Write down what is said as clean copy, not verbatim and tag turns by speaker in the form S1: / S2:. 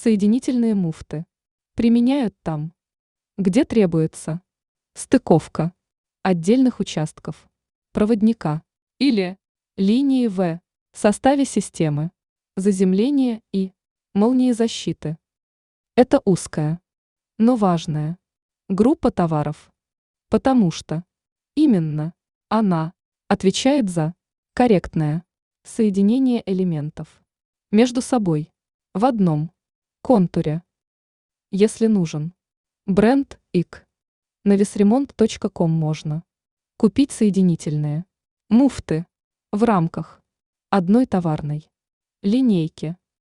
S1: Соединительные муфты применяют там, где требуется стыковка отдельных участков проводника или линии в составе системы заземления и молниезащиты. Это узкая, но важная группа товаров, потому что именно она отвечает за корректное соединение элементов между собой в одном контуре. Если нужен бренд ИК, на весремонт.ком можно купить соединительные муфты в рамках одной товарной линейки.